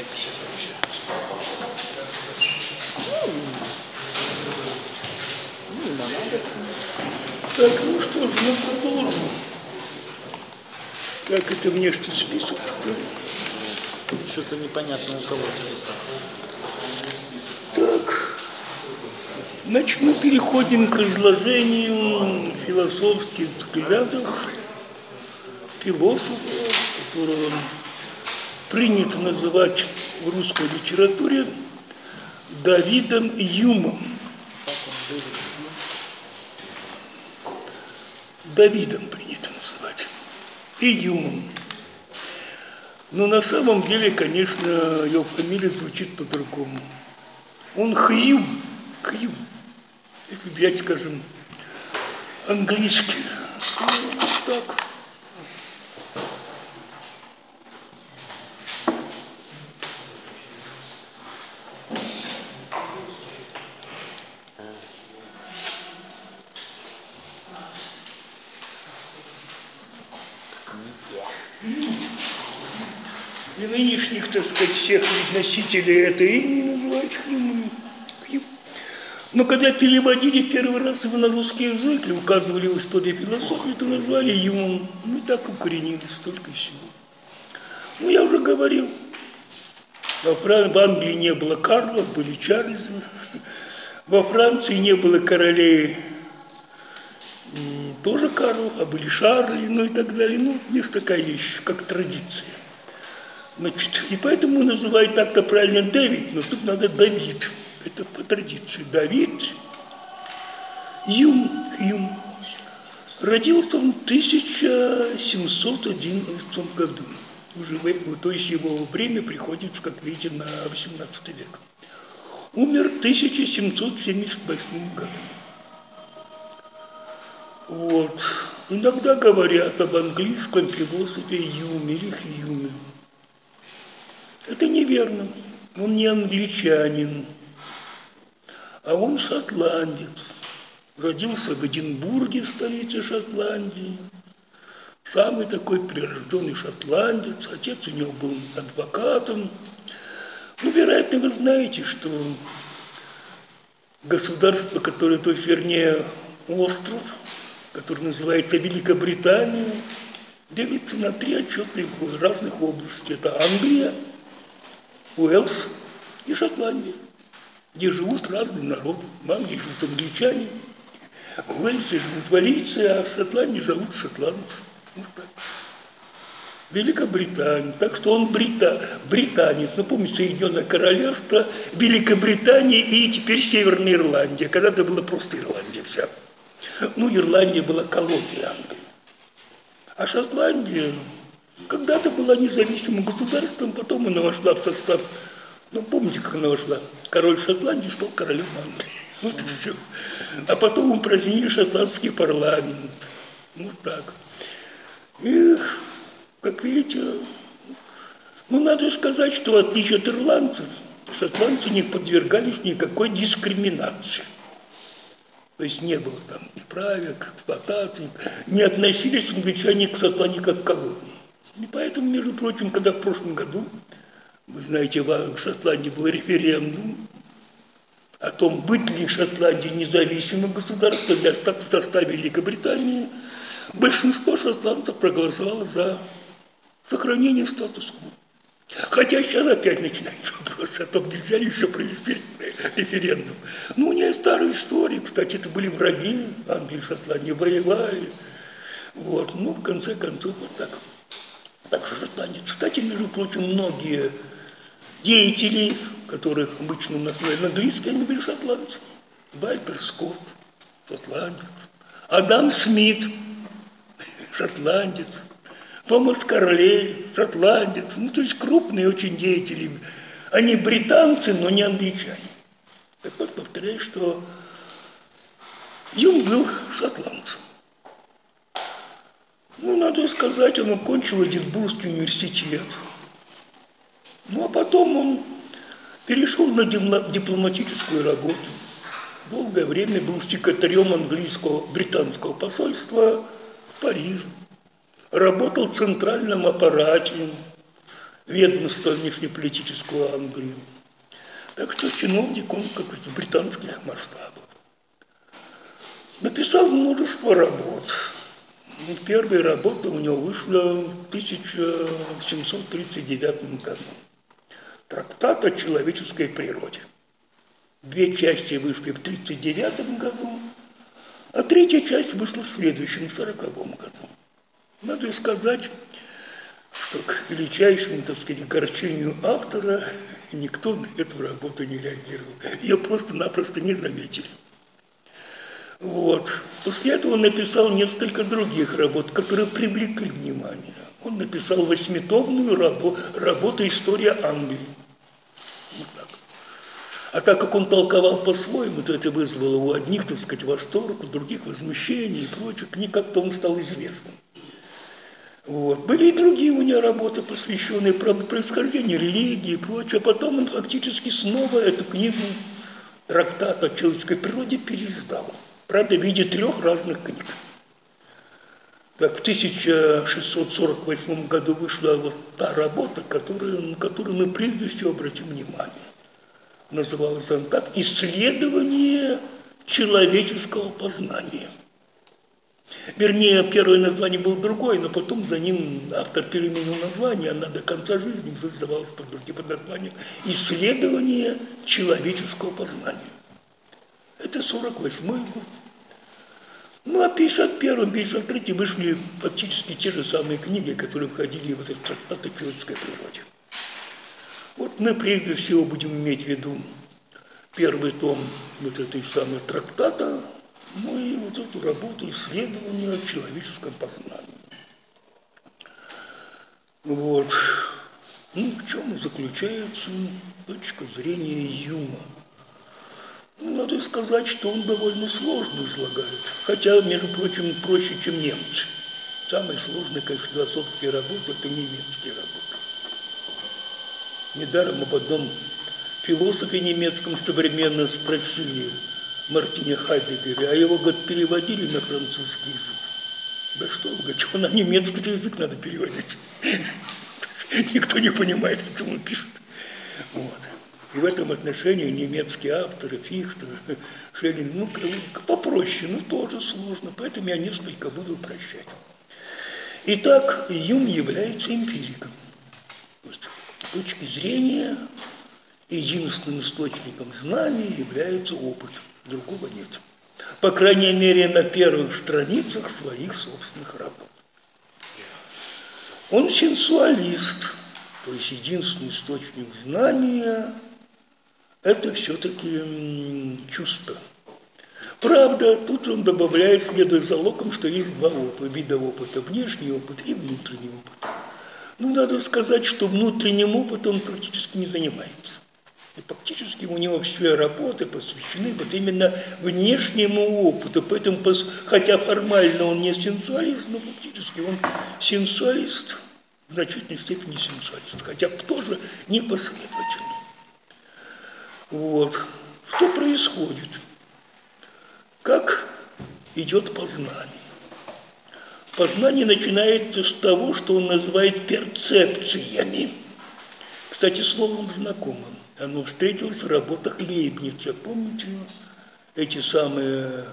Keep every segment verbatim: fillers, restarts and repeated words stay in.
Ну, надо с ним. Так, ну что же, мы продолжим. Как это внешний список? Что-то непонятно, у кого список. Так, значит, мы переходим к изложению философских взглядов философа, которого принято называть в русской литературе Давидом Юмом. Давидом принято называть. И Юмом. Но на самом деле, конечно, его фамилия звучит по-другому. Он Хьюм. Хьюм. Если взять, скажем, английский. Вот так. И нынешних, так сказать, всех носителей этой имени называют Хьюмом. Хьюм. Но когда переводили первый раз его на русский язык и указывали в истории философии, то назвали Юмом. Ну и так укоренились, столько всего. Ну, я уже говорил, во Фран... в Англии не было Карлов, были Чарльзы. Во Франции не было королей, тоже Карлов, а были Шарли, ну и так далее. Ну, есть такая вещь, как традиция. Значит, и поэтому называют так-то правильно Дэвид, но тут надо Давид. Это по традиции. Давид Юм, Юм. Родился он в тысяча семьсот одиннадцатом году. Уже, то есть его время приходится, как видите, на восемнадцатый век. Умер в тысяча семьсот семьдесят восьмом году. Вот. Иногда говорят об английском философе Юме или Хьюме. Это неверно. Он не англичанин, а он шотландец. Родился в Эдинбурге, столице Шотландии. Самый такой прирожденный шотландец. Отец у него был адвокатом. Ну, вероятно, вы знаете, что государство, которое, то есть, вернее, остров, который называется Великобритания, делится на три отчетных разных области. Это Англия, Уэльс и Шотландия, где живут разные народы. В Англии живут англичане, в Уэльсе живут валийцы, а в Шотландии живут шотландцы. Вот так. Великобритания. Так что он брита, британец. Ну, помните, Соединенное Королевство, Великобритания и теперь Северная Ирландия. Когда-то была просто Ирландия вся. Ну, Ирландия была колонией Англии. А Шотландия когда-то была независимым государством, потом она вошла в состав, ну, помните, как она вошла? Король Шотландии стал королем Англии. Вот и все. А потом упразднили шотландский парламент. Вот так. И, как видите, ну, надо сказать, что в отличие от ирландцев, шотландцы не подвергались никакой дискриминации. То есть не было там ни правек, эксплуатации, не относились англичане к Шотландии как к колонии. И поэтому, между прочим, когда в прошлом году, вы знаете, в Шотландии был референдум о том, быть ли Шотландия независимым государством для состава Великобритании, большинство шотландцев проголосовало за сохранение статус-кво. Хотя сейчас опять начинается вопрос о том, нельзя ли еще провести референдум. Ну, у нее старая история, кстати, это были враги Англии и Шотландии, воевали. Вот, ну, в конце концов, вот так. Так что Шотландия. Кстати, между прочим, многие деятели, которых обычно у нас на английском, они были шотландцы. Вальтер Скотт, шотландец. Адам Смит, шотландец. Томас Карлейль, шотландец. Ну, то есть крупные очень деятели. Они британцы, но не англичане. Так вот, повторяю, что Юм был шотландцем. Ну, надо сказать, он окончил Эдинбургский университет. Ну, а потом он перешел на дипломатическую работу. Долгое время был секретарем английского, британского посольства в Париже. Работал в центральном аппарате ведомства внешнеполитического Англии. Так что чиновник, он, как говорится, британских масштабов. Написал множество работ. Первая работа у него вышла в тысяча семьсот тридцать девятом году. Трактат о человеческой природе. Две части вышли в тридцать девятом году, а третья часть вышла в следующем, в сороковом году. Надо сказать, что к величайшему, так сказать, огорчению автора никто на эту работу не реагировал. Ее просто-напросто не заметили. Вот. После этого он написал несколько других работ, которые привлекли внимание. Он написал восьмитомную работу, работу «История Англии». Вот так. А так как он толковал по-своему, то это вызвало у одних, так сказать, восторг, у других возмущение и прочее. Книга как-то он стал известным. Вот. Были и другие у него работы, посвященные происхождению религии и прочее. А потом он фактически снова эту книгу, трактат о человеческой природе, переиздал. Правда, в виде трех разных книг. Так, в тысяча шестьсот сорок восьмом году вышла вот та работа, которая, на которую мы прежде всего обратим внимание. Называлась она так «Исследование человеческого познания». Вернее, первое название было другое, но потом за ним автор переменил название, она до конца жизни издавалась под другим названием «Исследование человеческого познания». Это сорок восьмой год. Ну, а в пятьдесят первом — пятьдесят третьем вышли фактически те же самые книги, которые входили в этот трактат о человеческой природе. Вот мы прежде всего будем иметь в виду первый том вот этой самой трактата, ну и вот эту работу исследования о человеческом познании. Вот. Ну, в чем заключается точка зрения Юма? Ну, надо сказать, что он довольно сложно излагает, хотя, между прочим, проще, чем немцы. Самые сложные, конечно, философские работы – это немецкие работы. Недаром об одном философе немецком современно спросили Мартине Хайдеггере, а его, говорит, переводили на французский язык. Да что, говорит, его на немецкий язык надо переводить. Никто не понимает, о чем он пишет. Вот. И в этом отношении немецкие авторы, Фихте, Шеллинг, ну, попроще, но тоже сложно, поэтому я несколько буду упрощать. Итак, Юм является эмпириком. То есть, с точки зрения, единственным источником знаний является опыт, другого нет. По крайней мере, на первых страницах своих собственных работ. Он сенсуалист, то есть единственный источник знания – это все-таки чувство. Правда, тут он добавляет, следуя за Локом, что есть два опыта, вида опыта – внешний опыт и внутренний опыт. Ну, надо сказать, что внутренним опытом он практически не занимается. И фактически у него все работы посвящены вот именно внешнему опыту. Поэтому, хотя формально он не сенсуалист, но фактически он сенсуалист, в значительной степени сенсуалист, хотя тоже непоследовательный. Вот. Что происходит? Как идет познание? Познание начинается с того, что он называет перцепциями. Кстати, словом знакомым. Оно встретилось в работах Лейбница. Помните, эти самые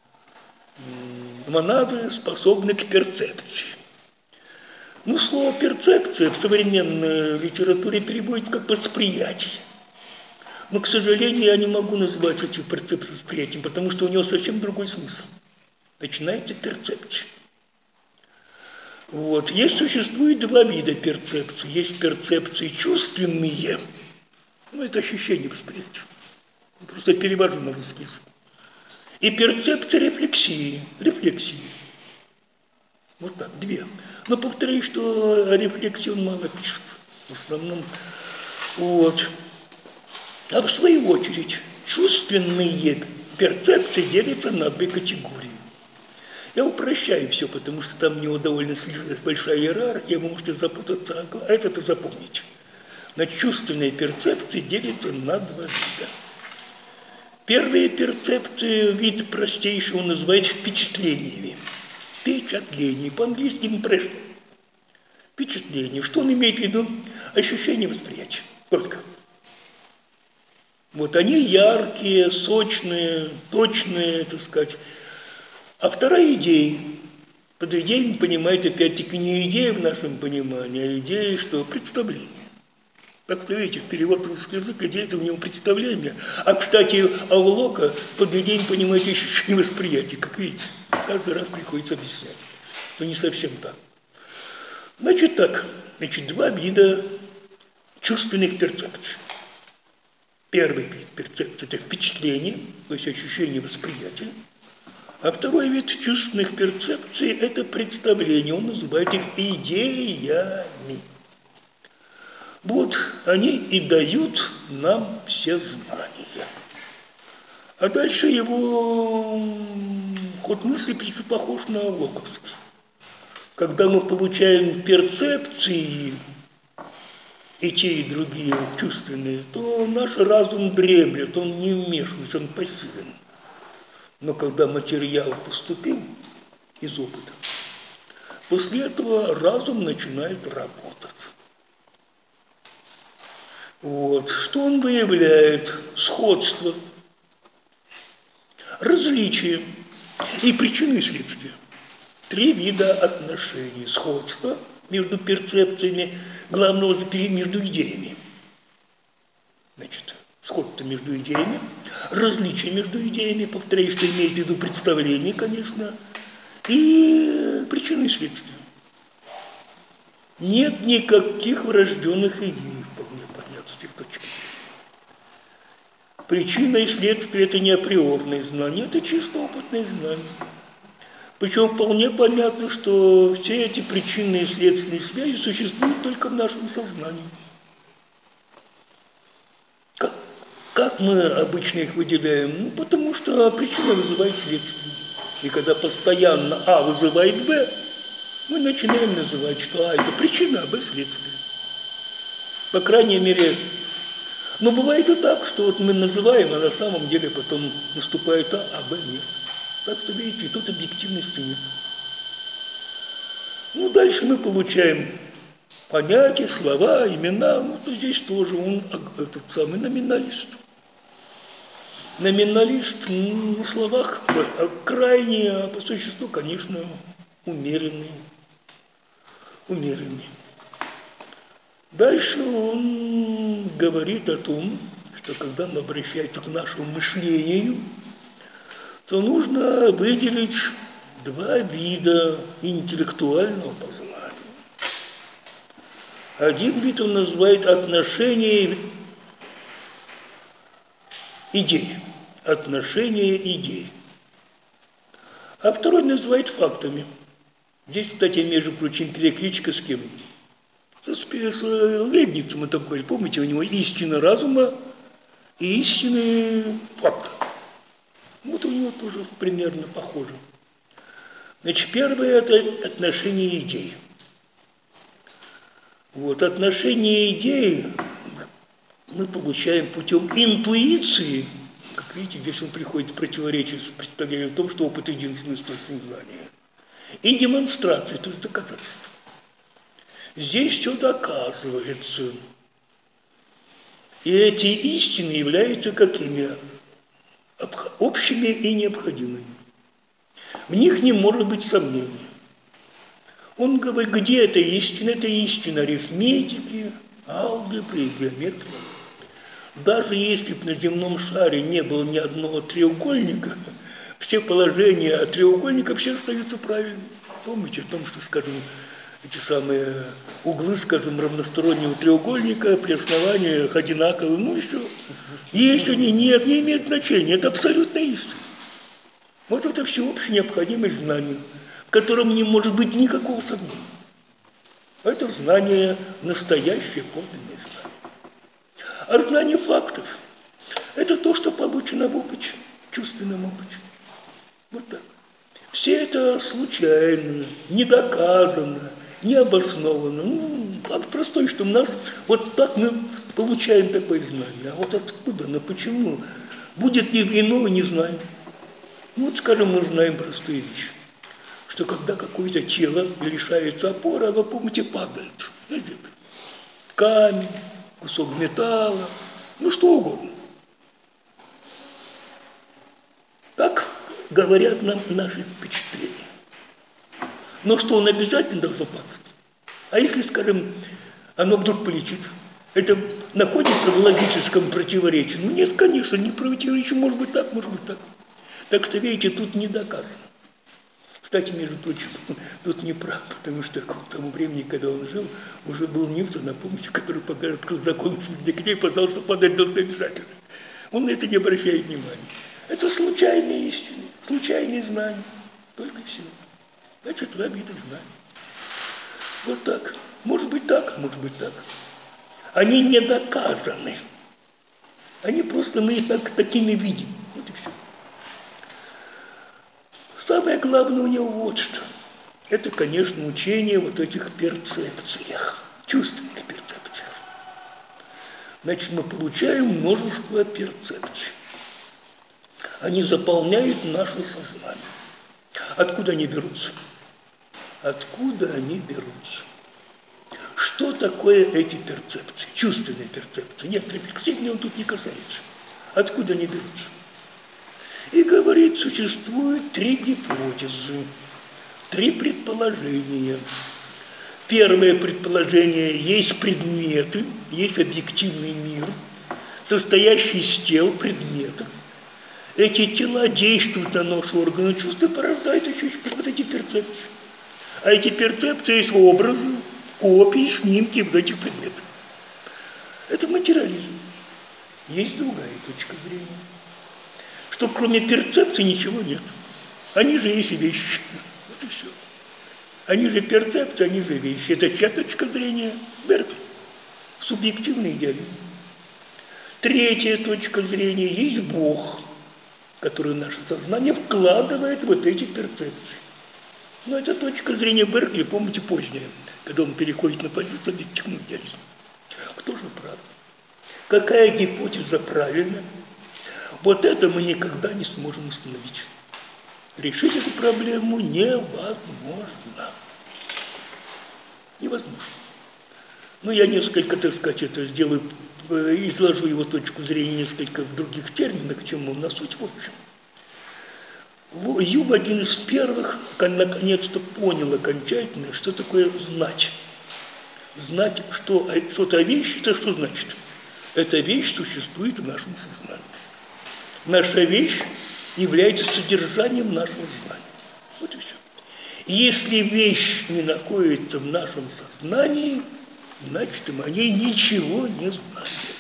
монады способны к перцепции. Ну, слово «перцепция» в современной литературе переводится как «восприятие». Но, к сожалению, я не могу назвать эти перцепции восприятием, потому что у него совсем другой смысл. Начинается перцепция. Вот. Есть, существует два вида перцепции. Есть перцепции чувственные, ну, это ощущение восприятия. Просто перевожу на русский язык. И перцепция рефлексии, рефлексии. Вот так, две. Но повторяю, что о рефлексии он мало пишет. В основном, вот. А в свою очередь, чувственные перцепции делятся на две категории. Я упрощаю все, потому что там у него довольно большая иерархия, вы можете запутаться, а это-то запомните. На чувственные перцепции делятся на два вида. Первые перцепции, вид простейший, он называет впечатлениями. Впечатление, по-английски impression. впечатление. Что он имеет в виду? Ощущение восприятия. Только. Вот они яркие, сочные, точные, так сказать. А вторая идея. Под идеей понимаете, опять-таки, не идея в нашем понимании, а идея, что представление. Так что, видите, перевод русский язык, идея это у него представление. А, кстати, Авлока под идеей понимаете ощущение восприятия. Как видите, каждый раз приходится объяснять, что не совсем так. Значит так, значит, два вида чувственных перцепций. Первый вид перцепции – это впечатление, то есть ощущение восприятия. А второй вид чувственных перцепций – это представление, он называет их идеями. Вот они и дают нам все знания. А дальше его ход мысли похож на локовский. Когда мы получаем перцепции, и те, и другие чувственные, то наш разум дремлет, он не вмешивается, он пассивен. Но когда материал поступил из опыта, после этого разум начинает работать. Вот. Что он выявляет? Сходство, различие и причины и следствия. Три вида отношений. Сходство между перцепциями, главного между идеями. Значит, сходство между идеями, различие между идеями, повторяю, что имеет в виду представление, конечно, и причины и следствия. Нет никаких врожденных идей, вполне понятно, с этих точек зрения. Причина и следствие – это не априорные знания, это чисто опытные знания. Причем вполне понятно, что все эти причинные и следственные связи существуют только в нашем сознании. Как, как мы обычно их выделяем? Ну, потому что причина вызывает следствие. И когда постоянно А вызывает Б, мы начинаем называть, что А – это причина, а Б – следствие. По крайней мере, но бывает и так, что вот мы называем, а на самом деле потом наступает А, а Б нет. Так что, видите, тут объективности нет. Ну, дальше мы получаем понятия, слова, имена. Ну, то здесь тоже он этот самый номиналист. Номиналист ну, на словах крайне, а по существу, конечно, умеренный. Умеренный. Дальше он говорит о том, что когда мы обращаемся к нашему мышлению, то нужно выделить два вида интеллектуального познания. Один вид он называет отношение идей. Отношение идей. А второй называет фактами. Здесь, кстати, между прочим, перекличка с кем? С Лейбницем это говорили. Помните, у него истина разума и истины факта. Вот у него тоже примерно похоже. Значит, первое – это отношение идей. Вот, отношение идей мы получаем путем интуиции. Как видите, здесь он приходит в противоречие с представлением о том, что опыт – единственный источник знания. И демонстрация, то есть доказательство. Здесь все доказывается. И эти истины являются какими? Общими и необходимыми. В них не может быть сомнений. Он говорит, где это истина? Это истина арифметики, алгебры и геометрии. Даже если бы на земном шаре не было ни одного треугольника, все положения треугольника все остаются правильными. Помните о том, что, скажем, эти самые углы, скажем, равностороннего треугольника при основаниях одинаковые, ну и все. Если они нет, не имеет значения, это абсолютная истина. Вот это всеобщее необходимое знание, в котором не может быть никакого сомнения. Это знание настоящее, подлинное знание. А знание фактов – это то, что получено в опыте, в чувственном опыте. Вот так. Все это случайно, недоказано, необоснованно. Ну, факт простой, что у нас вот так мы получаем такое знание. А вот откуда, но почему? Будет ли иного, не знаем. Вот, скажем, мы знаем простую вещь, что когда какое-то тело лишается опоры, оно, помните, падает на землю. Камень, кусок металла, ну что угодно. Так говорят нам наши впечатления. Но что он обязательно должен падать? А если, скажем, оно вдруг полетит, это находится в логическом противоречии? Ну нет, конечно, не противоречие, может быть так, может быть так. Так что, видите, тут не доказано. Кстати, между прочим, тут не прав, потому что к тому времени, когда он жил, уже был Ньютон, напомните, который открыл закон декрей, пожалуйста, падать должен обязательно. Он на это не обращает внимания. Это случайные истины, случайные знания, только и всего. Значит, в обиды знания. Вот так. Может быть так, может быть так. Они не доказаны. Они просто мы их так, такими видим. Вот и все. Самое главное у него вот что. Это, конечно, учение вот этих перцепциях, чувственных перцепциях. Значит, мы получаем множество перцепций. Они заполняют наше сознание. Откуда они берутся? Откуда они берутся? Что такое эти перцепции? Чувственные перцепции. Нет, рефлексивные он тут не касается. Откуда они берутся? И говорит, существует три гипотезы, три предположения. Первое предположение: есть предметы, есть объективный мир, состоящий из тел, предметов. Эти тела действуют на наши органы чувств и порождают еще вот эти перцепции. А эти перцепции есть образы, копии, снимки вот этих предметов. Это материализм. Есть другая точка зрения, что кроме перцепции ничего нет. Они же есть вещи. Вот и все. Они же перцепции, они же вещи. Это чья точка зрения? Беркли. Субъективный идеализм. Третья точка зрения: есть Бог, который в наше сознание вкладывает вот эти перцепции. Но это точка зрения Беркли, помните, поздняя, когда он переходит на позицию объективного идеализма. Кто же прав? Какая гипотеза правильна? Вот это мы никогда не сможем установить. Решить эту проблему невозможно. Невозможно. Но я несколько, так сказать, это сделаю, изложу его точку зрения несколько в других терминах, чем он на суть в общем. Юм один из первых наконец-то понял окончательно, что такое знать. Знать, что что-то вещь, это что значит? Эта вещь существует в нашем сознании. Наша вещь является содержанием нашего знания. Вот и все. Если вещь не находится в нашем сознании, значит, мы о ней ничего не знаем.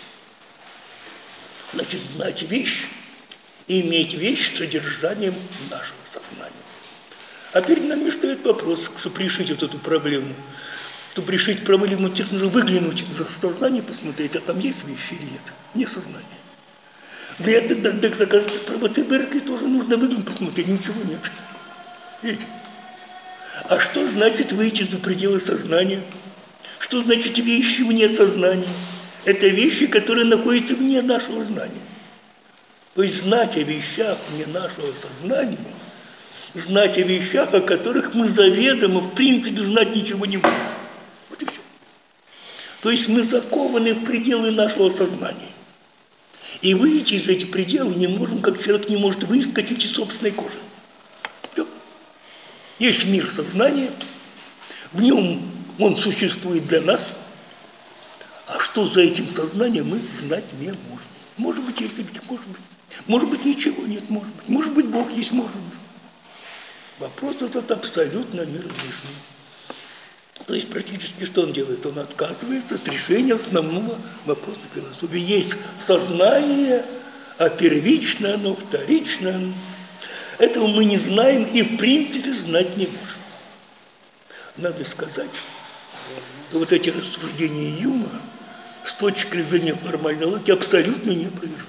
Значит, знать вещь и иметь вещь с содержанием нашего сознания. А перед нами стоит вопрос, чтобы решить вот эту проблему. Чтобы решить проблему, нужно выглянуть за сознание, посмотреть, а там есть вещи или нет. Не сознание. Для этого доказать правоты Беркли тоже нужно выглянуть, посмотреть, ничего нет. Видите? А что значит выйти за пределы сознания? Что значит вещи вне сознания? Это вещи, которые находятся вне нашего знания. То есть знать о вещах вне нашего сознания, знать о вещах, о которых мы заведомо, в принципе, знать ничего не можем. Вот и все. То есть мы закованы в пределы нашего сознания. И выйти из этих пределов не можем, как человек не может выскочить из собственной кожи. Все. Есть мир сознания, в нем он существует для нас, а что за этим сознанием мы знать не можем. Может быть, есть, может быть. Может быть, ничего нет, может быть. Может быть, Бог есть, может быть. Вопрос этот абсолютно неразрешим. То есть практически что он делает? Он отказывается от решения основного вопроса философии. Есть сознание, а первично оно, вторично оно. Этого мы не знаем и в принципе знать не можем. Надо сказать, что вот эти рассуждения Юма с точки зрения формальной логики абсолютно неопровержимы.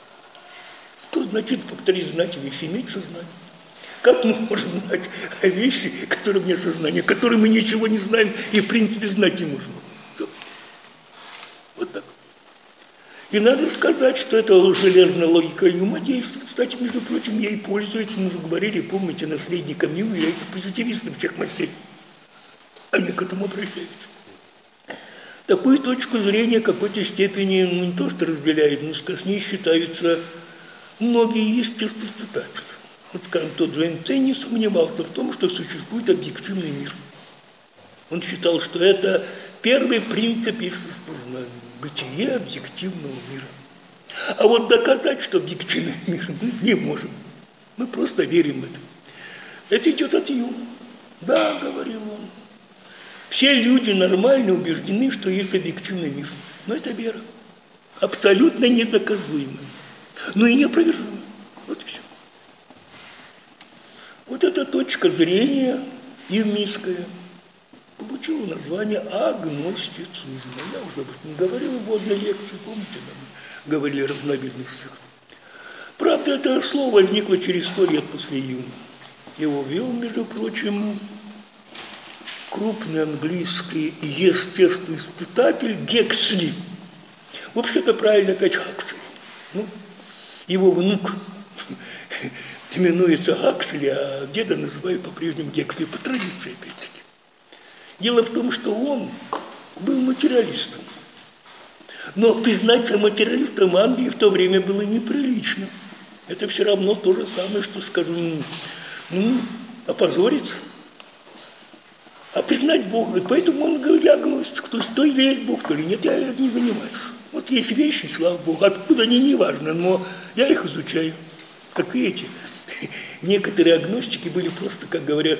Что значит, повторить, знать вещи, иметь сознание? Как мы можем знать о вещи, которые вне сознания, которые мы ничего не знаем и в принципе знать не можем? Вот так. И надо сказать, что эта железная логика Юма действует. Кстати, между прочим, ей пользуется, мы уже говорили, помните, наследником Юма является позитивистом всех мастей. Они к этому обращаются. Такую точку зрения в какой-то степени ну, не то что разделяет, но с ней считаются многие естествоиспытатели. Вот, скажем, тот же Эйнштейн не сомневался в том, что существует объективный мир. Он считал, что это первый принцип естествознания – бытие объективного мира. А вот доказать, что объективный мир, мы не можем. Мы просто верим в это. Это идет от Юма. Да, говорил он. Все люди нормально убеждены, что есть объективный мир. Но это вера. Абсолютно недоказуемая. Но и неопровержимая. Вот и все. Вот эта точка зрения юмистская получила название агностицизма. Я уже об этом говорил в одной лекции, помните, нам говорили о разновидностях. Правда, это слово возникло через сто лет после Юма. Его ввел, между прочим, крупный английский естествоиспытатель Гексли. Вообще-то правильно сказать Хаксли. Ну, его внук именуется Хаксли, а деда называют по-прежнему Гексли, по традиции опять-таки. Дело в том, что он был материалистом. Но признаться материалистом в Англии в то время было неприлично. Это все равно то же самое, что, скажем, ну, опозориться. А признать Бога. Поэтому он говорит, я агностик. То есть, то верит Бог, то ли нет, я не занимаюсь. Вот есть вещи, слава Богу, откуда они, не важно, но я их изучаю. Как видите, некоторые агностики были просто, как говорят,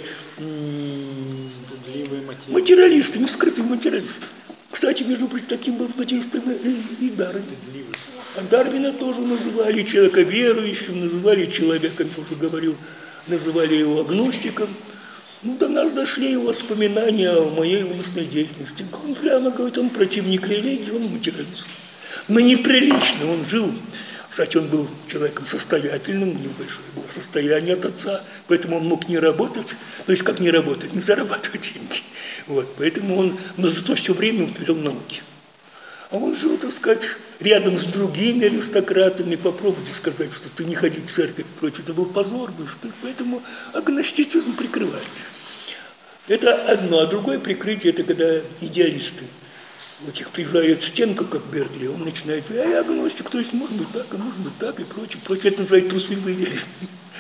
материалистами, скрытыми материалистами. Кстати, между прочим, таким был материалистом и, и Дарвин. А Дарвина тоже называли человека верующим, называли человеком, я уже говорил, называли его агностиком. Ну, до нас дошли его воспоминания о моей умственной деятельности. Он прямо говорит, он противник религии, он материалист. Но неприлично он жил. Кстати, он был человеком состоятельным, у него большое было состояние от отца, поэтому он мог не работать, то есть как не работать, не зарабатывать деньги. Вот, поэтому он, но зато все время уделял науке. А он жил, так сказать, рядом с другими аристократами, попробуйте сказать, что ты не ходи в церковь и прочее, это был позор, был стыд, поэтому агностицизм прикрывали. Это одно, а другое прикрытие, это когда идеалисты. Вот их приезжает стенка, как Бергли, он начинает, а я агностик, то есть может быть так, а может быть так и прочее, прочее. Это называется трусливый идеализм.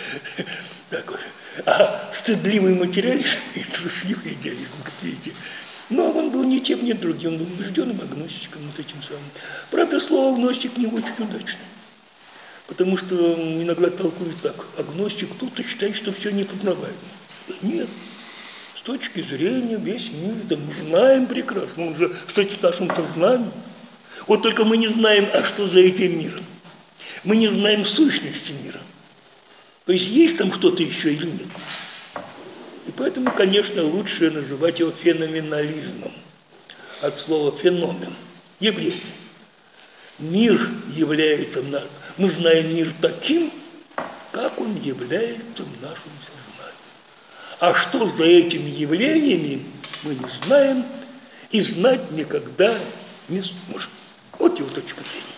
А стыдливый материализм и трусливый идеализм, как видите. Но он был ни тем, ни другим, он был убежденным агностиком, вот этим самым. Правда, слово агностик не очень удачное, потому что иногда толкуют так, агностик тут-то считает, что все непознаваемо. Нет. С точки зрения весь мир, да мы знаем прекрасно, он же, кстати, в нашем сознании. Вот только мы не знаем, а что за этим миром. Мы не знаем сущности мира. То есть есть там что-то еще или нет. И поэтому, конечно, лучше называть его феноменализмом. От слова феномен, явление. Мир является, мы знаем мир таким, как он является в нашем сознании. А что за этими явлениями, мы не знаем и знать никогда не сможем. Вот его точка зрения.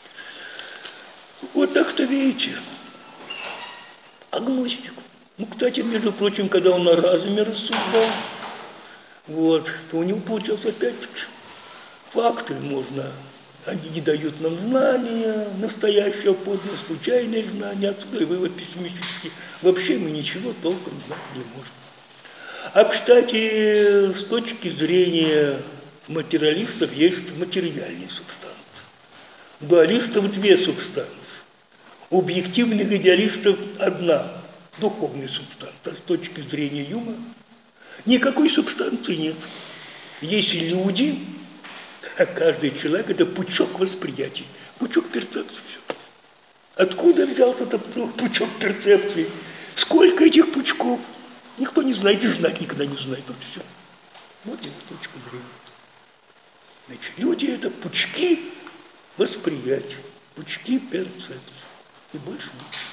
Вот так что видите, агностик. Ну, кстати, между прочим, когда он о разуме рассуждал, вот, то у него получилось опять-таки факты можно, они не дают нам знания, настоящее, подлое, случайное знание, отсюда и вывод пессимистический. Вообще мы ничего толком знать не можем. А, кстати, с точки зрения материалистов есть материальные субстанции. Дуалистов две субстанции. У объективных идеалистов одна. Духовная субстанция. С точки зрения Юма никакой субстанции нет. Есть люди, а каждый человек – это пучок восприятий, пучок перцепции. Все. Откуда взялся этот пучок перцепции? Сколько этих пучков? Никто не знает и знать никогда не знает. Вот все. Вот его точка зрения. Значит, люди – это пучки восприятий, пучки перцепции. И больше ничего.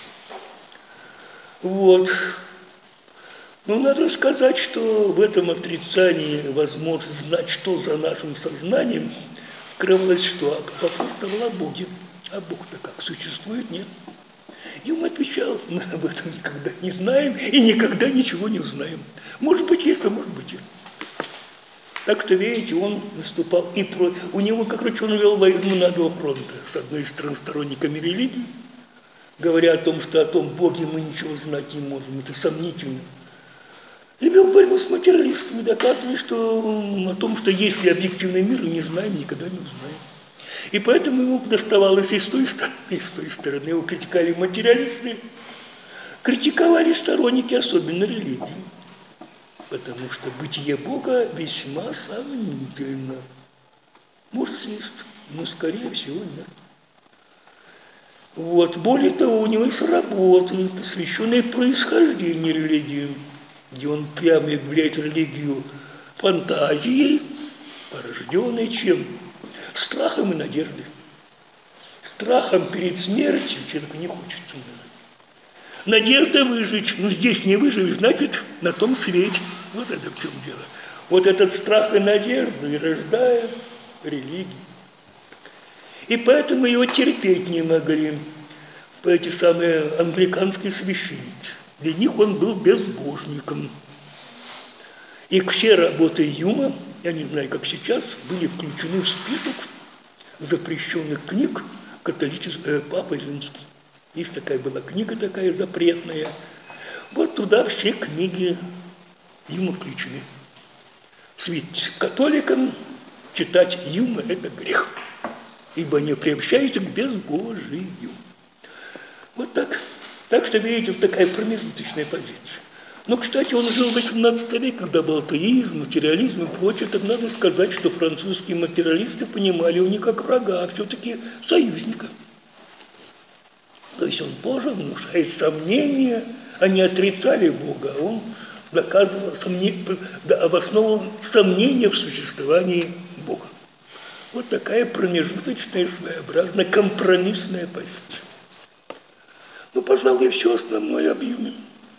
Вот. Но надо сказать, что в этом отрицании возможность знать, что за нашим сознанием, скрывалось что? Вопрос вставал о Боге. А Бог-то как, существует? Нет. И он отвечал, мы об этом никогда не знаем и никогда ничего не узнаем. Может быть, есть, а может быть, нет. Так что, видите, он выступал и про... У него, как короче, он вел войну на два фронта. С одной стороны, сторонниками религии, говоря о том, что о том Боге мы ничего знать не можем, это сомнительно. И вел борьбу с материалистами, доказывая, что о том, что есть ли объективный мир, не знаем, никогда не узнаем. И поэтому ему доставалось и с той стороны, и с той стороны. Его критиковали материалисты, критиковали сторонники, особенно религии. Потому что бытие Бога весьма сомнительно. Может, есть, но, скорее всего, нет. Вот. Более того, у него есть работы, посвященные происхождению религии, где он прямо являет религию фантазией, порожденной чем? Страхом и надеждой. Страхом перед смертью человеку не хочется умирать. Надежда выжить, ну здесь не выживешь, значит на том свете. Вот это в чем дело. Вот этот страх и надежда и рождает религию. И поэтому его терпеть не могли эти самые англиканские священники. Для них он был безбожником. И все работы Юма, я не знаю, как сейчас, были включены в список запрещенных книг католического э, Папы Римский. Есть такая была книга такая запретная. Вот туда все книги Юма включены. Ведь католикам читать Юма – это грех, ибо они приобщаются к безбожию. Вот так. Так что, видите, вот такая промежуточная позиция. Но, кстати, он жил в восемнадцатом веке, когда был атеизм, материализм и прочее. Так надо сказать, что французские материалисты понимали его не как врага, а все-таки союзника. То есть он тоже внушает сомнения, они отрицали Бога, а он доказывал, обосновывал сомнения в существовании Бога. Вот такая промежуточная, своеобразная, компромиссная позиция. Ну, пожалуй, все основное объемим.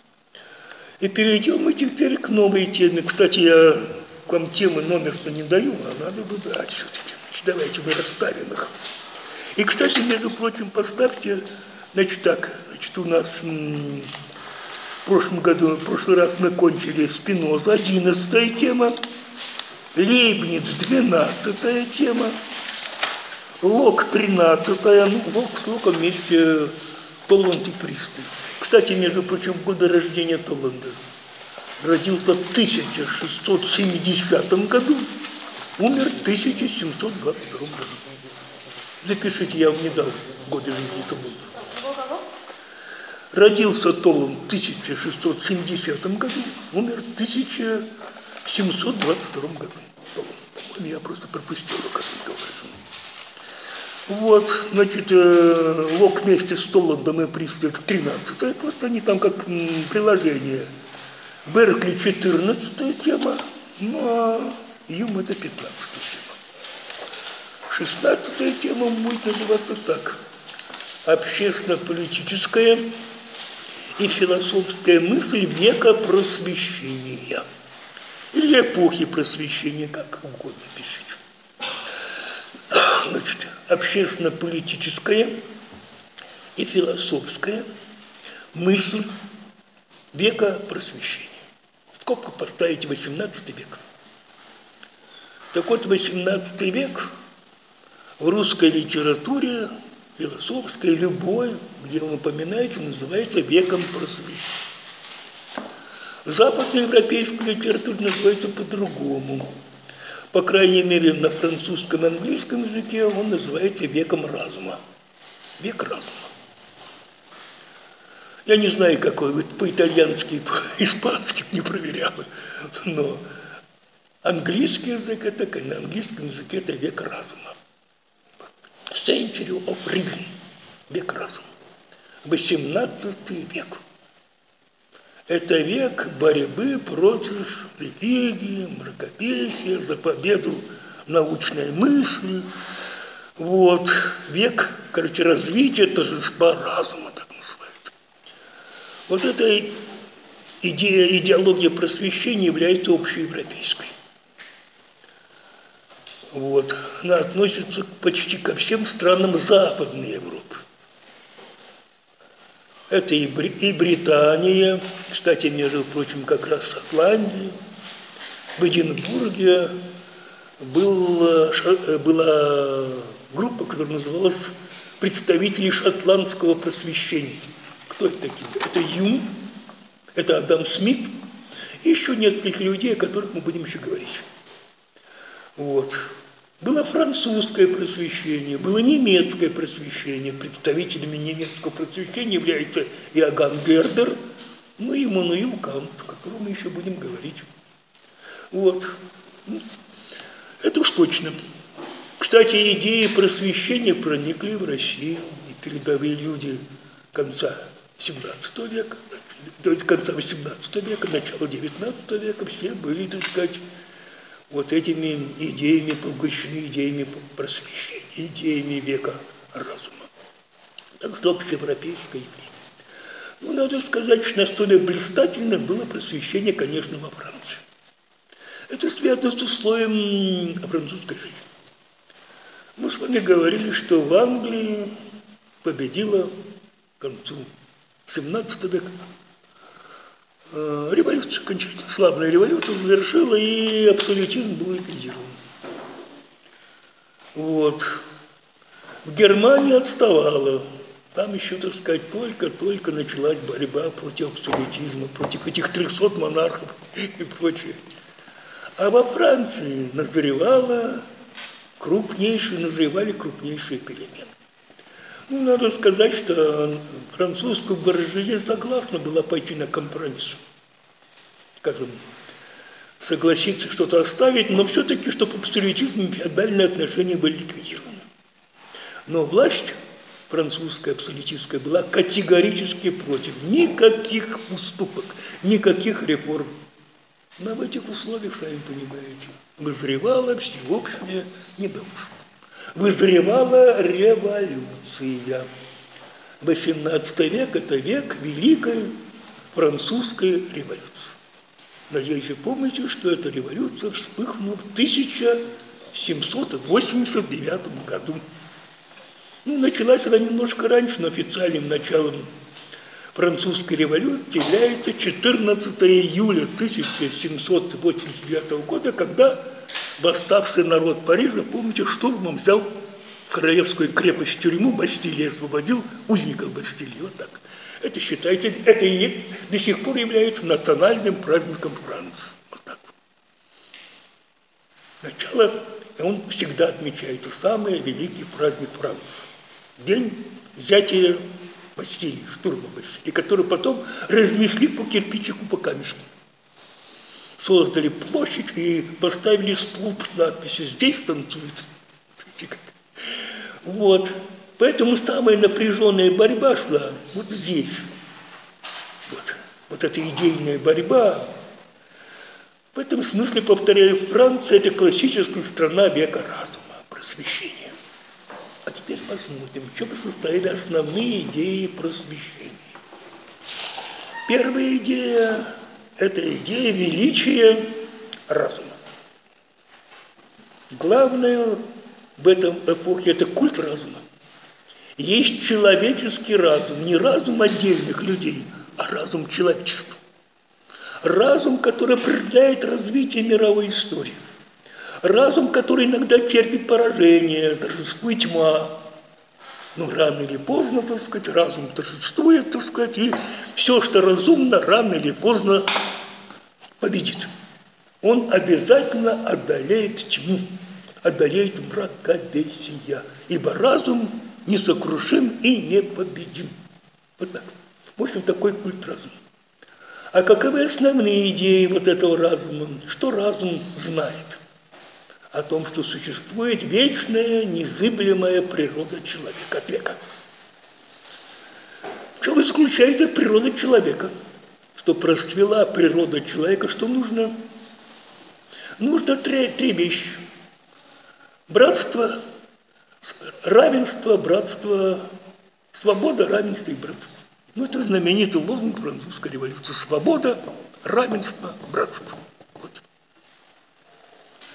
И перейдем мы теперь к новой теме. Кстати, я вам темы номер-то не даю, а надо бы дать все-таки. Значит, давайте мы расставим их. И, кстати, между прочим, поставьте, значит, так, значит, у нас м- в прошлом году, в прошлый раз мы кончили Спиноза, одиннадцатая тема, Лейбниц, двенадцатая тема, Лок, тринадцатая, ну, Лок с Локом вместе Толланд и Пристань. Кстати, между прочим, годы рождения Толланда. Родился в тысяча шестьсот семидесятом году, умер в тысяча семьсот двадцать втором году. Запишите, я вам не дал годы жизни Толланда. Родился Толланд в тысяча шестьсот семидесятом году, умер в тысяча семьсот двадцать втором году. Толланд. По-моему, я просто пропустил его каким-то образом. Вот, значит, э, Лок вместе с Толландом и Пристань тринадцатая, просто они там как м, приложение. Беркли четырнадцатая тема, ну а Юм это пятнадцатая тема. шестнадцатая тема будет называться так. Общественно-политическая и философская мысль века просвещения. Или эпохи просвещения, как угодно пишите. Значит, общественно-политическая и философская мысль века просвещения. В скобку поставите восемнадцатый век. Так вот, восемнадцатый век в русской литературе, философской, любой, где он упоминается, называется веком просвещения. Западноевропейская литература называется по-другому. По крайней мере, на французском и английском языке он называется веком разума. Век разума. Я не знаю, какой, вот по-итальянски, по-испански не проверял, но английский язык, это, на английском языке это век разума. Century of Reason, век разума. восемнадцатый век. Это век борьбы против религии, мракобесия, за победу научной мысли. Вот. Век, короче, развития торжества разума, так называют. Вот эта идея, идеология просвещения является общеевропейской. Вот. Она относится почти ко всем странам Западной Европы. Это и, Бри- и Британия, кстати, между прочим, как раз Шотландия. В Эдинбурге был, э, ша- э, была группа, которая называлась «Представители шотландского просвещения». Кто это такие? Это Юм, это Адам Смит и еще несколько людей, о которых мы будем еще говорить. Вот. Было французское просвещение, было немецкое просвещение. Представителями немецкого просвещения является Иоганн Гердер, ну и Иммануил Кант, о котором мы еще будем говорить. Вот. Это уж точно. Кстати, идеи просвещения проникли в Россию, и передовые люди конца семнадцатого века, то есть конца восемнадцатого века, начала девятнадцатого века, все были, так сказать, вот этими идеями поглощены, идеями просвещения, идеями века разума. Так что общеевропейское явление. Ну, надо сказать, что настолько блистательным было просвещение, конечно, во Франции. Это связано с условием французской жизни. Мы с вами говорили, что в Англии победила к концу семнадцатого века революция окончательно. Славная революция завершила, и абсолютизм был ликвидирован. Вот. В Германии отставала. Там еще, так сказать, только-только началась борьба против абсолютизма, против этих трехсот монархов и прочее. А во Франции назревала крупнейшие, назревали крупнейшие перемены. Ну, надо сказать, что французская буржуазия согласна была пойти на компромисс. Скажем, согласиться что-то оставить, но все-таки, чтобы абсолютизм и феодальные отношения были ликвидированы. Но власть французская, абсолютистская, была категорически против. Никаких уступок, никаких реформ. Но в этих условиях, сами понимаете, вызревало всеобщее недовольство. Вызревала революция. восемнадцатый век – это век Великой Французской революции. Надеюсь, вы помните, что эта революция вспыхнула в тысяча семьсот восемьдесят девятом году. Ну, началась она немножко раньше, но официальным началом французской революции является четырнадцатого июля тысяча семьсот восемьдесят девятого года, когда восставший народ Парижа, помните, штурмом взял королевскую крепость, тюрьму, Бастилию, освободил узников Бастилии. Вот так. Это, считайте, это и до сих пор является национальным праздником Франции. Вот так. Начало, и он всегда отмечается, самый великий праздник Франции. День взятия Бастилии, штурма Бастилии, который потом разнесли по кирпичику, по камешку. Создали площадь и поставили столб с надписью «Здесь танцуют». Вот. Поэтому самая напряженная борьба шла вот здесь. Вот, вот эта идейная борьба. В этом смысле, повторяю, Франция – это классическая страна века разума, просвещения. А теперь посмотрим, в чем состояли основные идеи просвещения. Первая идея – это идея величия разума. Главное в этом эпохе – это культ разума. Есть человеческий разум, не разум отдельных людей, а разум человечества. Разум, который определяет развитие мировой истории. Разум, который иногда терпит поражение, торжествует тьма. Но рано или поздно, так сказать, разум торжествует, так сказать, и все, что разумно, рано или поздно победит. Он обязательно одолеет тьму, одолеет мракобесия, ибо разум несокрушим и непобедим. Вот так. В общем, такой культ разума. А каковы основные идеи вот этого разума? Что разум знает? О том, что существует вечная, незыблемая природа человека от века. В чем исключается природа человека? Что расцвела природа человека, что нужно? Нужно три, три вещи. Братство, равенство, братство, свобода, равенство и братство. Ну, это знаменитый лозунг французской революции. Свобода, равенство, братство. Вот.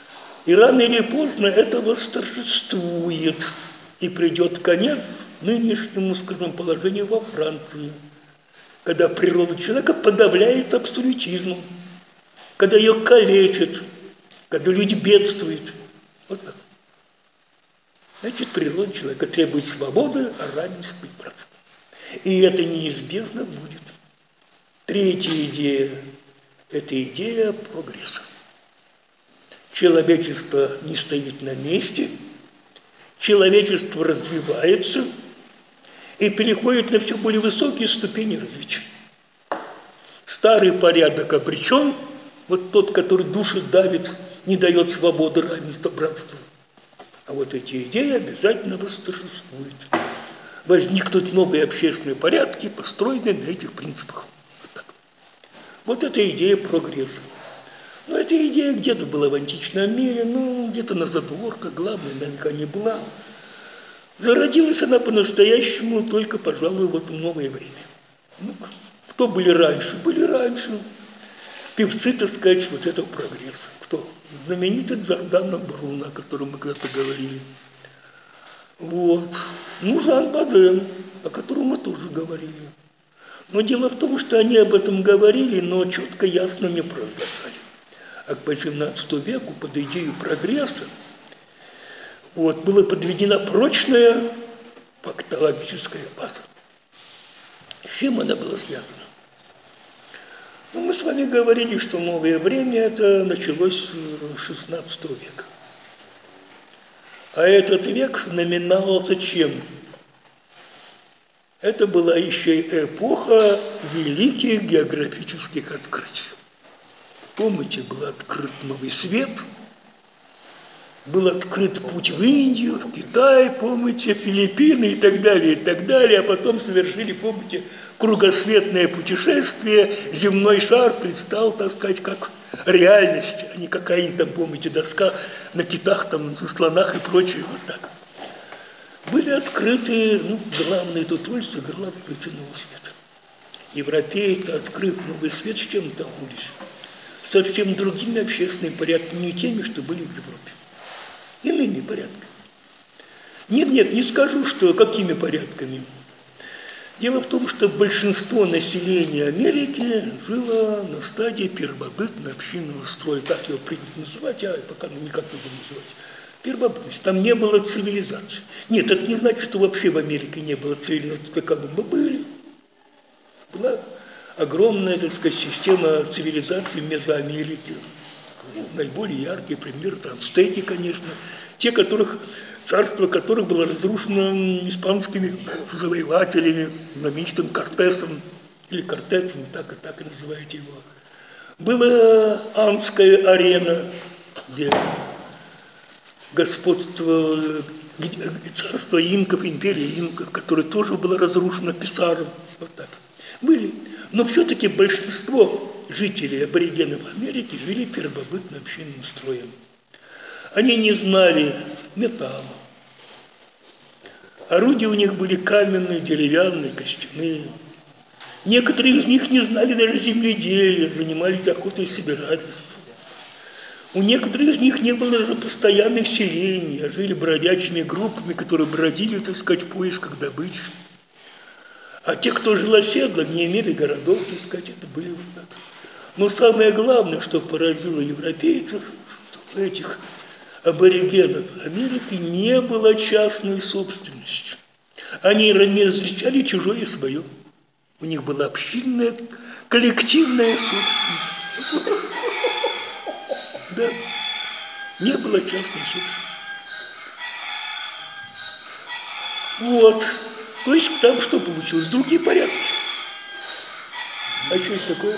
И рано или поздно это восторжествует, и придет конец нынешнему, скажем, положению во Франции, когда природа человека подавляет абсолютизмом, когда ее калечат, когда люди бедствуют. Вот так. Значит, природа человека требует свободы, равенства и братства. И это неизбежно будет. Третья идея – это идея прогресса. Человечество не стоит на месте, человечество развивается и переходит на все более высокие ступени развития. Старый порядок обречен, вот тот, который души давит, не дает свободы, равенства, братства. А вот эти идеи обязательно восторжествуют. Возникнут новые общественные порядки, построенные на этих принципах. Вот так. Вот эта идея прогресса. Но эта идея где-то была в античном мире, ну, где-то на задворках, главное, наверняка не была. Зародилась она по-настоящему только, пожалуй, вот в новое время. Ну, кто были раньше? Были раньше певцы, так сказать, вот этого прогресса. Кто? Знаменитый Джордано Бруно, о котором мы когда-то говорили. Вот. Ну, Жан Боден, о котором мы тоже говорили. Но дело в том, что они об этом говорили, но четко, ясно не провозглашали. А к восемнадцатому веку под идею прогресса вот, была подведена прочная фактологическая база. С чем она была связана? Ну, мы с вами говорили, что новое время это началось с шестнадцатого века. А этот век знаменовался чем? Это была еще эпоха великих географических открытий. Помните, был открыт новый свет, был открыт путь в Индию, в Китай, помните, Филиппины и так далее, и так далее. А потом совершили, помните, кругосветное путешествие, земной шар предстал, так сказать, как реальность, а не какая-нибудь там, помните, доска на китах, там, на слонах и прочее, вот так. Были открыты, ну, главное тут рольство, главное открытие нового света. Европеи, открыв новый свет, с чем находились? Совсем другими общественными порядками, не теми, что были в Европе. Иными порядками. Нет, нет, не скажу, что какими порядками. Дело в том, что большинство населения Америки жило на стадии первобытно-общинного строя, так его принято называть, а пока мы никак не будем называть. Первобытность. Там не было цивилизации. Нет, это не значит, что вообще в Америке не было цивилизации, каковы мы были. Была огромная, так сказать, система цивилизации в Мезоамерике. Ну, наиболее яркие примеры, там, ацтеки, конечно, те, которых, царство которых было разрушено испанскими завоевателями, знаменитым Кортесом, или Кортесом, так и так и называете его. Была Андская арена, где господствовало царство инков, империя инков, которая тоже была разрушена Писаром. Вот так. Были. Но все-таки большинство жителей аборигенов Америки жили первобытно-общинным строем. Они не знали металла. Орудия у них были каменные, деревянные, костяные. Некоторые из них не знали даже земледелия, занимались охотой и собирательством. У некоторых из них не было даже постоянных селений, а жили бродячими группами, которые бродили, так сказать, в поисках добычи. А те, кто жил оседло, не имели городов, так сказать, это были вот так. Но самое главное, что поразило европейцев, что у этих аборигенов Америки не было частной собственности. Они не различали чужое и свое. У них была общинная, коллективная собственность. Да, не было частной собственности. Вот. То есть там что получилось? Другие порядки. А что это такое?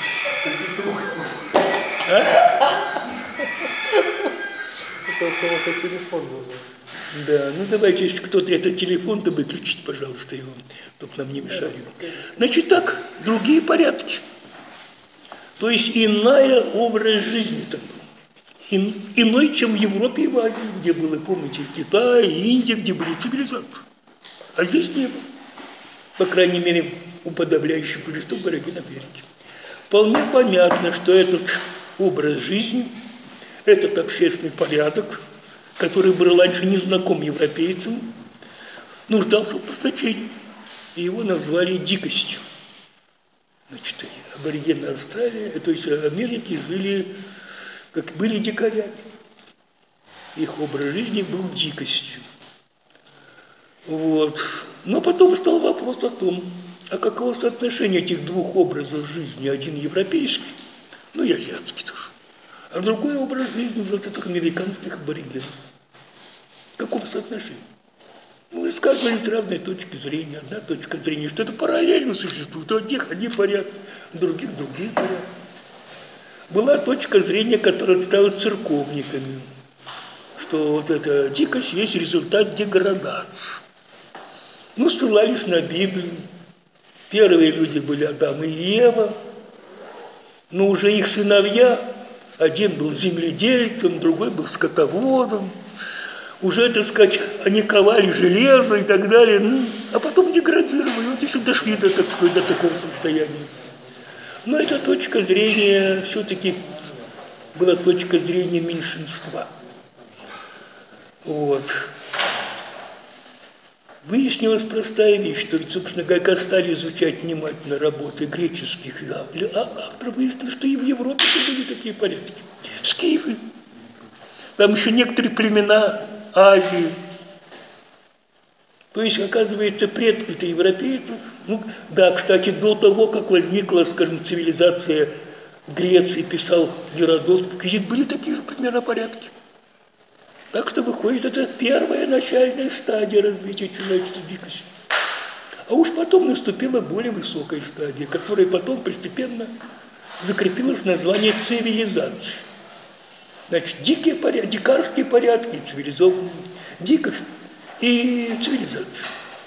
А? Это у кого-то телефон зазывает. Да, ну давайте, если кто-то этот телефон, то выключите, пожалуйста, его, чтобы нам не мешали. Значит так, другие порядки. То есть иная образ жизни там был. Ин, иной, чем в Европе и в Азии, где было, помните, Китай, Индия, где были цивилизации. А здесь не было. По крайней мере, у подавляющего большинства аборигенов Америки. Вполне понятно, что этот образ жизни этот общественный порядок, который был раньше незнаком европейцам, нуждался в обозначении. И его назвали дикостью. Значит, аборигены Австралии, то есть Америки, жили, как были дикарями. Их образ жизни был дикостью. Вот. Но потом стал вопрос о том, а каково соотношение этих двух образов жизни. Один европейский, ну и азиатский тоже, а другой образ жизни вот этих американских аборигенов. В каком соотношении? Ну, высказывались разные точки зрения. Одна точка зрения, что это параллельно существует. У одних одни порядки, у других другие порядки. Была точка зрения, которая стала церковниками, что вот эта дикость есть результат деградации. Ну, ссылались на Библию. Первые люди были Адам и Ева, но уже их сыновья, один был земледельцем, другой был скотоводом. Уже, так сказать, они ковали железо и так далее, ну, а потом деградировали, вот еще дошли до, так сказать, до такого состояния. Но эта точка зрения все-таки была точка зрения меньшинства. Вот. Выяснилась простая вещь, что, собственно говоря, когда стали изучать внимательно работы греческих авторов, выяснилось, что и в Европе были такие порядки. Скифы, там еще некоторые племена Азии. То есть, оказывается, предки-то европейцев. Ну, да, кстати, до того, как возникла, скажем, цивилизация Греции, писал Геродот, были такие же примерно порядки. Так что выходит, это первая начальная стадия развития человеческой дикости. А уж потом наступила более высокая стадия, которая потом постепенно закрепилась в названии цивилизации. Значит, дикие порядки, дикарские порядки, цивилизованные, дикость и цивилизация.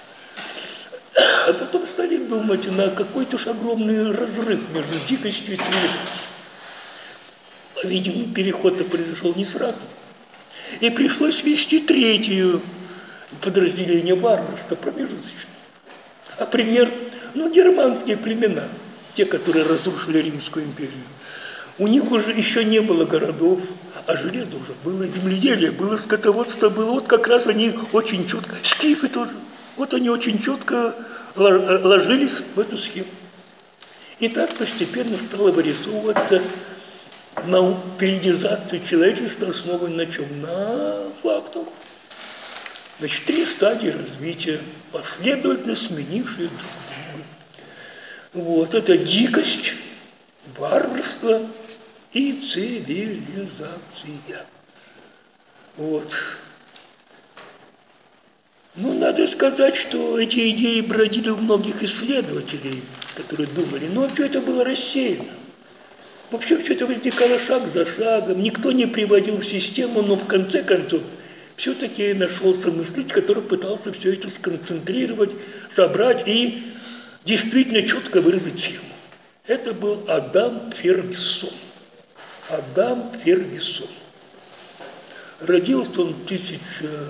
А потом стали думать на какой-то уж огромный разрыв между дикостью и цивилизацией. По-видимому, переход-то произошел не сразу. И пришлось ввести третью подразделение варварства, промежуточное. А пример, ну, германские племена, те, которые разрушили Римскую империю, у них уже еще не было городов, а железо уже было, земледелие было, скотоводство было. Вот как раз они очень четко, скифы тоже, вот они очень четко ложились в эту схему. И так постепенно стало вырисовываться на периодизации человечества, основанной на чем? На фактах. Значит, три стадии развития, последовательно сменившие друг друга. Вот, это дикость, варварство и цивилизация. Вот. Ну, надо сказать, что эти идеи бродили у многих исследователей, которые думали, но все это было рассеяно. Вообще все это возникало шаг за шагом, никто не приводил в систему, но в конце концов все-таки нашелся мыслитель, который пытался все это сконцентрировать, собрать и действительно четко выразить схему. Это был Адам Фергюсон. Адам Фергюсон. Родился он в тысяча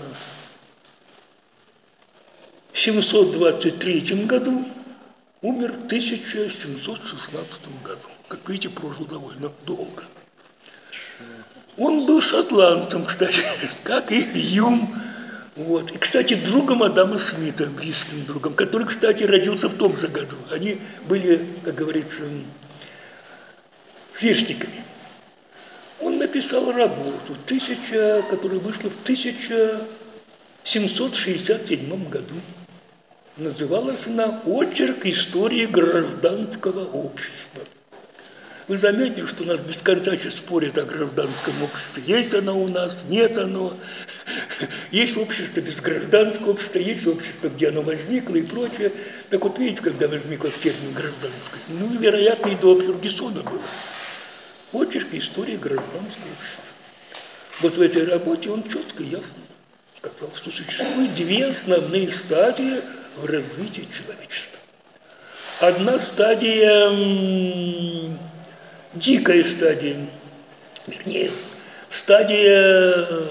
семьсот двадцать третьем году, умер в тысяча семьсот шестнадцатом году. Как видите, прожил довольно долго. Он был шотландцем, кстати, как и Юм. Вот. И, кстати, другом Адама Смита, близким другом, который, кстати, родился в том же году. Они были, как говорится, сверстниками. Он написал работу, тысяча, которая вышла в тысяча семьсот шестьдесят седьмом году. Называлась она «Очерк истории гражданского общества». Вы заметили, что у нас без конца сейчас спорят о гражданском обществе. Есть оно у нас, нет оно. Есть общество без гражданского общества, есть общество, где оно возникло и прочее. Так вот, видите, когда возникла термин гражданское, ну, вероятно, и до Фергюсона было. Очерк истории гражданского общества. Вот в этой работе он четко и ясно сказал, что существует две основные стадии в развитии человечества. Одна стадия, м- дикая стадия, вернее, стадия,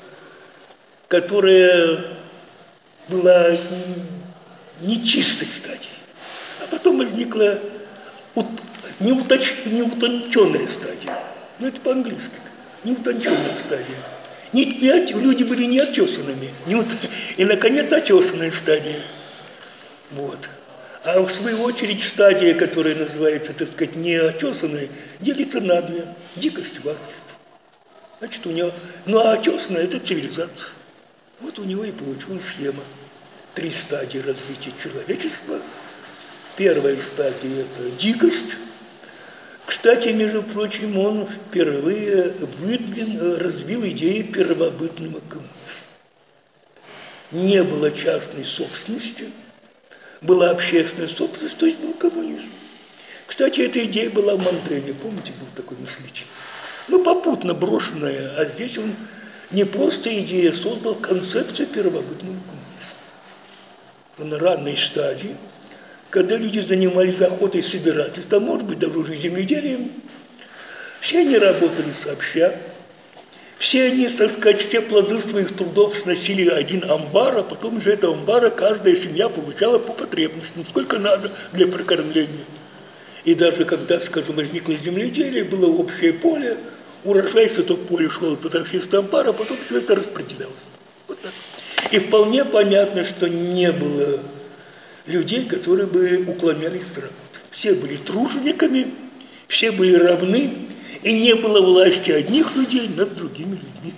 которая была нечистой стадией, а потом возникла ут- неуточ- неутонченная стадия. Ну, это по-английски. не утонченная стадия. Не, не, люди были не отесанными, не ут... и, наконец, отесанная стадия. Вот. А в свою очередь стадия, которая называется, так сказать, неотесанной, делится на две. Дикость и варварство. Значит, у него... Ну, а отесанная – это цивилизация. Вот у него и получилась схема. Три стадии развития человечества. Первая стадия – это дикость. Кстати, между прочим, он впервые выдвин, развил идею первобытного коммунизма. Не было частной собственности, была общественная собственность, то есть был коммунизм. Кстати, эта идея была в Мондене, помните, был такой мыслитель. Ну, попутно брошенная, а здесь он не просто идея, создал концепцию первобытного коммунизма. На ранней стадии, когда люди занимались охотой, собирательством, а может быть, даже уже земледелием, все они работали сообща, все они, так сказать, все плоды своих трудов сносили один амбар, а потом из этого амбара каждая семья получала по потребностям, сколько надо для прокормления. И даже когда, скажем, возникло земледелие, было общее поле, урожай с этого поля шел туда в чистый амбар, а потом все это распределялось. Вот так. И вполне понятно, что не было людей, которые бы уклонялись от работы. Все были тружениками, все были равны, и не было власти одних людей над другими людьми.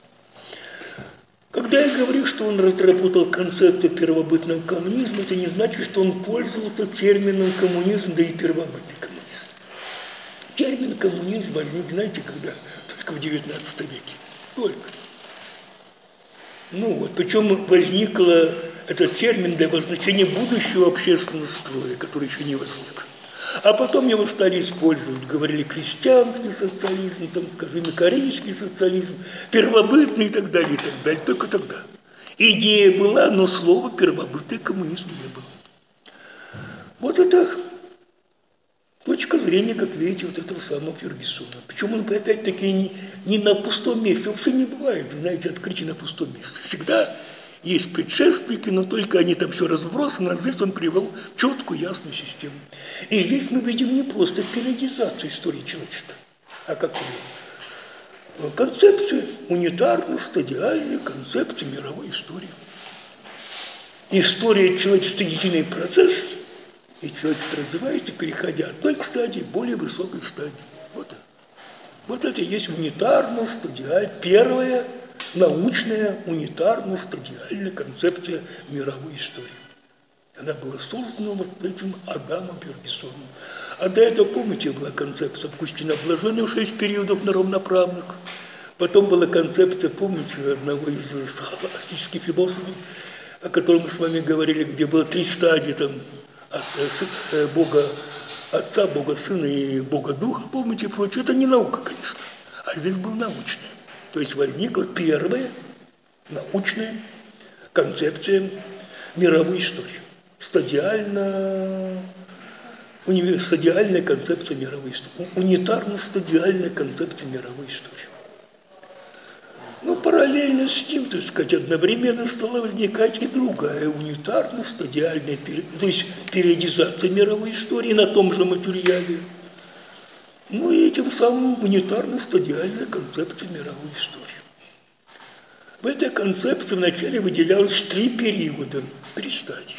Когда я говорю, что он разработал концепцию первобытного коммунизма, это не значит, что он пользовался термином коммунизм, да и первобытный коммунизм. Термин коммунизм возник, знаете, когда? Только в девятнадцатом веке. Только. Ну вот, причем возник этот термин для обозначения будущего общественного строя, который еще не возник. А потом его стали использовать, говорили крестьянский социализм, там, скажем, корейский социализм, первобытный и так далее, и так далее, только тогда. Идея была, но слова первобытный коммунизм не было. Вот это точка зрения, как видите, вот этого самого Фергюсона. Причем он опять-таки не, не на пустом месте, вообще не бывает, знаете, открытие на пустом месте. Всегда есть предшественники, но только они там все разбросаны, а здесь он привел четкую, ясную систему. И здесь мы видим не просто периодизацию истории человечества, а какую? Концепцию, унитарную, стадиальную концепцию мировой истории. История человечества – единый процесс, и человечество развивается, переходя от той стадии к более высокой стадии. Вот это. Вот это и есть унитарная, стадиальная, первая научная, унитарная, стадиальная концепция мировой истории. Она была создана вот этим Адамом Фергюсоном. А до этого, помните, была концепция Августина Блаженного, шесть периодов на равноправных. Потом была концепция, помните, одного из схоластических философов, о котором мы с вами говорили, где было три стадии, там, Бога Отца, Бога Сына и Бога Духа, помните, прочее. Это не наука, конечно, а здесь был научный. То есть возникла первая научная концепция мировой истории. Стадиально, стадиальная концепция мировой истории. Унитарно-стадиальная концепция мировой истории. Но параллельно с тем, так сказать, одновременно стала возникать и другая унитарно-стадиальная, то есть периодизация мировой истории на том же материале. Ну и тем самым унитарно-стадиальная концепция мировой истории. В этой концепции вначале выделялось три периода, три стадии.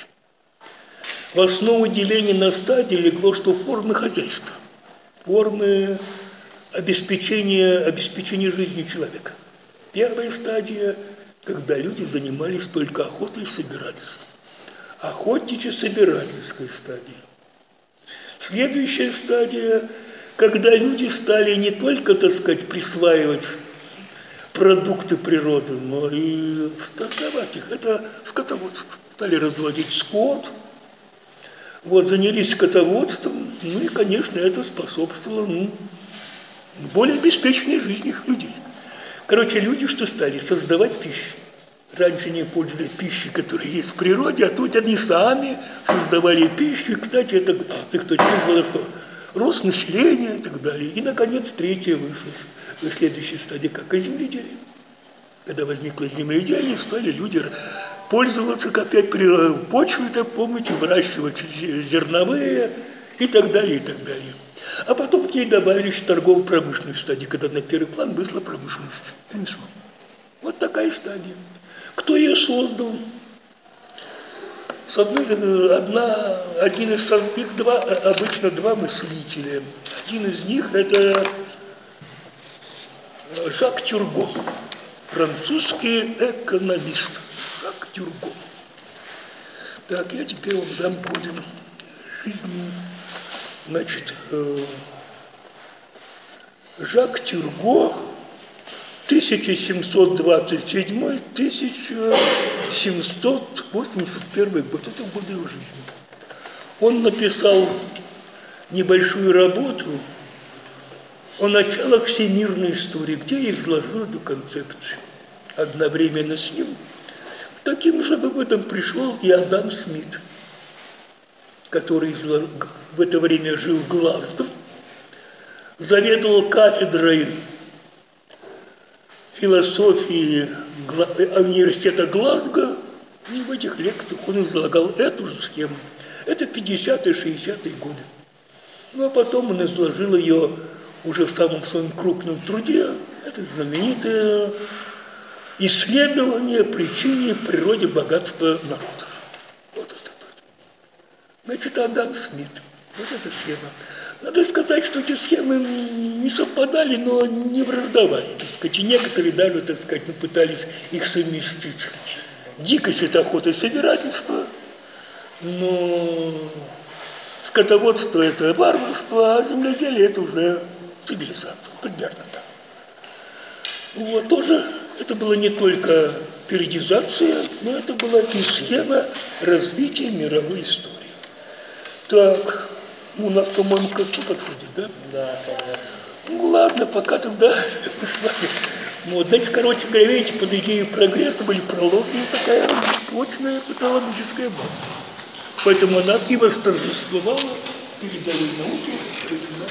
В основу деления на стадии легло, что формы хозяйства, формы обеспечения, обеспечения жизни человека. Первая стадия, когда люди занимались только охотой и собирательством. Охотничьо-собирательская стадия. Следующая стадия, когда люди стали не только, так сказать, присваивать продукты природы, но и торговать их. Это скотоводство. Стали разводить скот, вот, занялись скотоводством, ну и, конечно, это способствовало ну, более обеспеченной жизни людей. Короче, люди что стали? Создавать пищу. Раньше не пользовались пищей, которая есть в природе, а тут они сами создавали пищу. И, кстати, это, так сказать, вызвало что? Рост населения и так далее. И, наконец, третья вышла, следующая стадия, как и земледелие. Когда возникло земледелие, стали люди пользоваться, как опять почвой, так помните, выращивать зерновые и так далее, и так далее. А потом к ней добавили еще торгово-промышленную стадию, когда на первый план вышла промышленность, ремесло. Вот такая стадия. Кто ее создал? С одной, э, одна, один из их два, обычно два мыслителя. Один из них это Жак Тюрго, французский экономист. Жак Тюрго. Так, я теперь вам дам коды жизни. Значит, э, Жак Тюрго, тысяча семьсот двадцать седьмой — тысяча семьсот восемьдесят первый год. Это годы его жизни. Он написал небольшую работу о началах всемирной истории, где изложил эту концепцию. Одновременно с ним к таким же выводам пришел и Адам Смит, который в это время жил в Глазго, заведовал кафедрой философии университета Глазго, и в этих лекциях он излагал эту же схему. Это пятидесятые шестидесятые годы. Ну а потом он изложил ее уже в самом своем крупном труде, это знаменитое исследование причины природе богатства народов. Вот это. Значит, Адам Смит. Вот эта схема. Надо сказать, что эти схемы не совпадали, но не враждовали. Так сказать, и некоторые даже, так сказать, ну, пытались их совместить. Дикость – это охота и собирательство, но скотоводство – это варварство, а земледелие – это уже цивилизация, примерно так. Вот тоже это была не только периодизация, но это была и схема развития мировой истории. Так, ну, у нас, по-моему, к концу подходит, да? Да, конечно. Ну, ладно, пока тогда мы с вами. Вот, значит, короче говоря, видите, под идею прогресса были проложена такая точная патологическая база. Поэтому она и восторжествовала передовой науки.